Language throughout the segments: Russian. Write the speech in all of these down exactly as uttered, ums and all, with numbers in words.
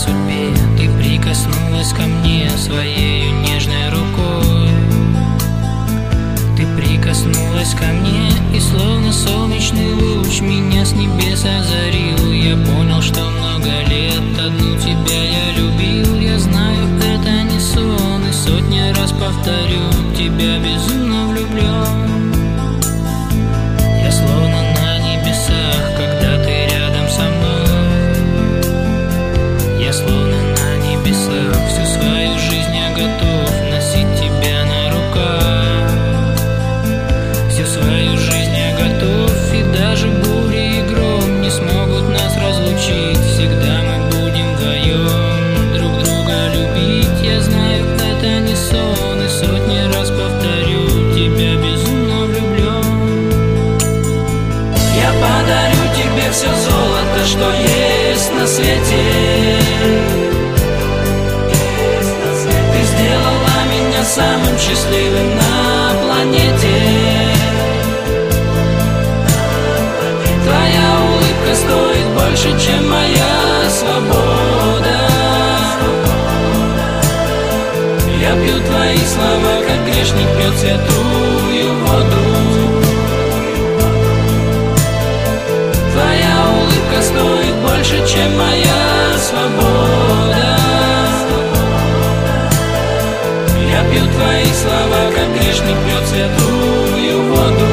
судьбе. Ты прикоснулась ко мне своей нежной рукой. Ты прикоснулась ко мне, и словно солнечный луч меня с небес озарил. Я понял, что много лет одну тебя я любил. Я знаю, это не сон, и сотни раз повторю, тебя безумно влюблен. Я словно на небесах, когда ты рядом со мной. Я словно на небесах, всю свою жизнь я готов носить тебя на руках. Всю свою жизнь я готов, и даже бури и гром не смогут нас разлучить. Всегда мы будем вдвоем друг друга любить. Я знаю, это не сон, и сотни раз повторю, тебя безумно влюблен. Я подарю тебе все золото, что есть на свете. Ты сделала меня самым счастливым на планете. Твоя улыбка стоит больше, чем моя свобода. Я пью твои слова, как грешник пьет святую воду. Твоя улыбка стоит больше, чем моя свобода. Я пью твои слова, как грешник пьет святую воду.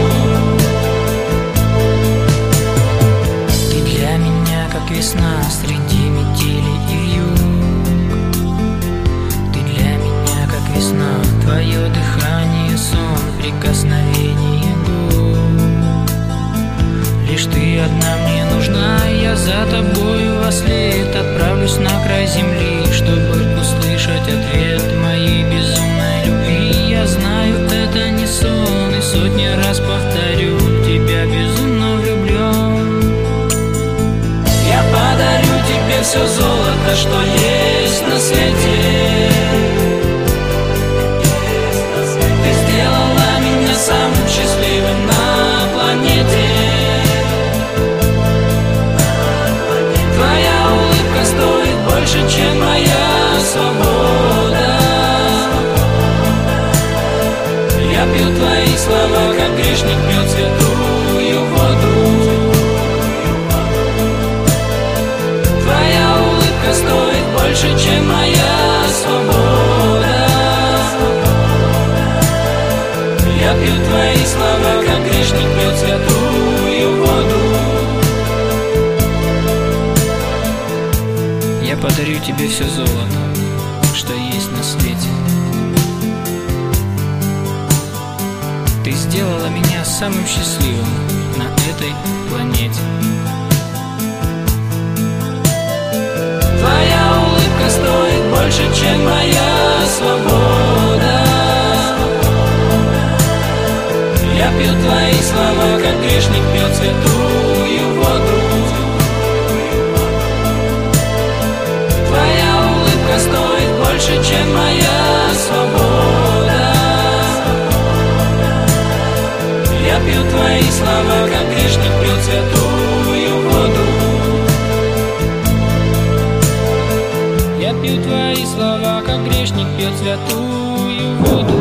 Ты для меня, как весна среди метели и вьюг. Ты для меня, как весна, твое дыхание, сон, прикосновение губ. Лишь ты одна мне нужна, я за тобою во след отправлюсь на край земли, чтобы услышать ответ моей безумной любви. Я знаю, это не сон, и сотни раз повторю, тебя безумно влюблен. Я подарю тебе все золото, что есть на свете. Ты сделала меня самым счастливым на планете. Твоя улыбка стоит больше, чем моя свобода. Я пью твои слова, как грешник пьет святую воду. Твоя улыбка стоит больше, чем моя свобода. Я пью твои слова, как грешник пьет святую воду. Я подарю тебе все золото, что есть на свете. Ты сделала меня самым счастливым на этой планете. Твоя улыбка стоит больше, чем моя свобода. Я пью твои слова, как грешник пьет святую воду. Твоя улыбка стоит больше, чем моя свобода. Я пью твои слова, как грешник пьет святую воду. Я пью твои слова, как грешник пьет святую воду.